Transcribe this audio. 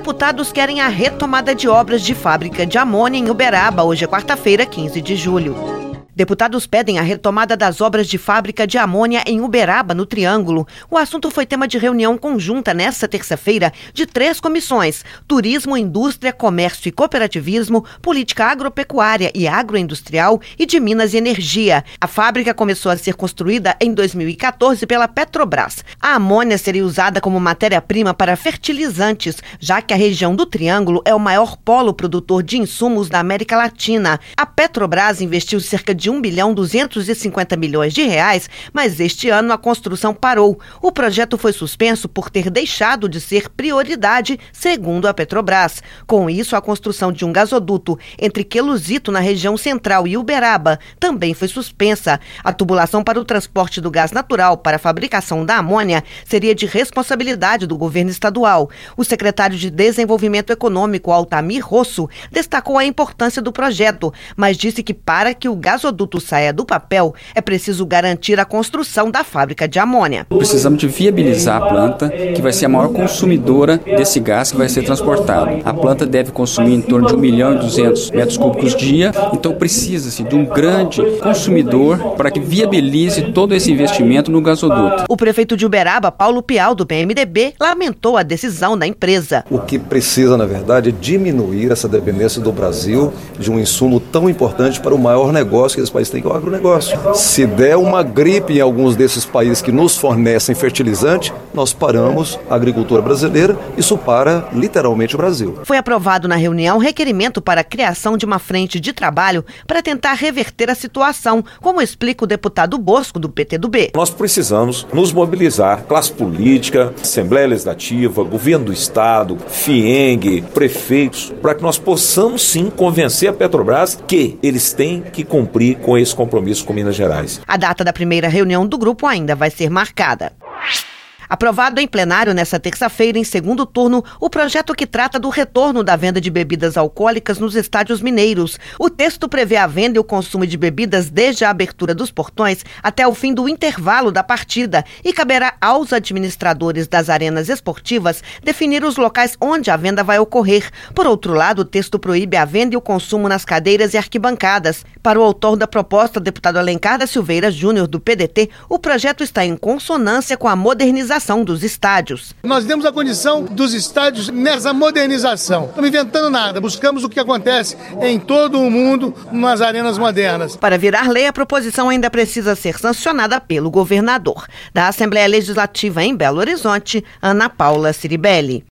Deputados querem a retomada de obras de fábrica de amônia em Uberaba. Hoje é quarta-feira, 15 de julho. Deputados pedem a retomada das obras de fábrica de amônia em Uberaba, no Triângulo. O assunto foi tema de reunião conjunta nesta terça-feira de 3 comissões: Turismo, Indústria, Comércio e Cooperativismo, Política Agropecuária e Agroindustrial e de Minas e Energia. A fábrica começou a ser construída em 2014 pela Petrobras. A amônia seria usada como matéria-prima para fertilizantes, já que a região do Triângulo é o maior polo produtor de insumos da América Latina. A Petrobras investiu cerca de R$1,250 bilhão, mas este ano a construção parou. O projeto foi suspenso por ter deixado de ser prioridade, segundo a Petrobras. Com isso, a construção de um gasoduto entre Queluzito, na região central, e Uberaba também foi suspensa. A tubulação para o transporte do gás natural para a fabricação da amônia seria de responsabilidade do governo estadual. O secretário de Desenvolvimento Econômico, Altamir Rosso, destacou a importância do projeto, mas disse que para que o gasoduto saia do papel, é preciso garantir a construção da fábrica de amônia. Precisamos de viabilizar a planta, que vai ser a maior consumidora desse gás que vai ser transportado. A planta deve consumir em torno de 1.200.000 metros cúbicos dia, então precisa-se de um grande consumidor para que viabilize todo esse investimento no gasoduto. O prefeito de Uberaba, Paulo Pial, do PMDB, lamentou a decisão da empresa. O que precisa, na verdade, é diminuir essa dependência do Brasil de um insumo tão importante para o maior negócio que esse país tem, que é o agronegócio. Se der uma gripe em alguns desses países que nos fornecem fertilizante, nós paramos a agricultura brasileira, isso para literalmente o Brasil. Foi aprovado na reunião requerimento para a criação de uma frente de trabalho para tentar reverter a situação, como explica o deputado Bosco, do PTdoB. Nós precisamos nos mobilizar, classe política, Assembleia Legislativa, governo do Estado, FIENG, prefeitos, para que nós possamos sim convencer a Petrobras que eles têm que cumprir com esse compromisso com Minas Gerais. A data da primeira reunião do grupo ainda vai ser marcada. Aprovado em plenário nesta terça-feira, em segundo turno, o projeto que trata do retorno da venda de bebidas alcoólicas nos estádios mineiros. O texto prevê a venda e o consumo de bebidas desde a abertura dos portões até o fim do intervalo da partida e caberá aos administradores das arenas esportivas definir os locais onde a venda vai ocorrer. Por outro lado, o texto proíbe a venda e o consumo nas cadeiras e arquibancadas. Para o autor da proposta, o deputado Alencar da Silveira Júnior, do PDT, o projeto está em consonância com a modernização dos estádios. Nós demos a condição dos estádios nessa modernização. Não estamos inventando nada, buscamos o que acontece em todo o mundo nas arenas modernas. Para virar lei, a proposição ainda precisa ser sancionada pelo governador. Da Assembleia Legislativa em Belo Horizonte, Ana Paula Ciribelli.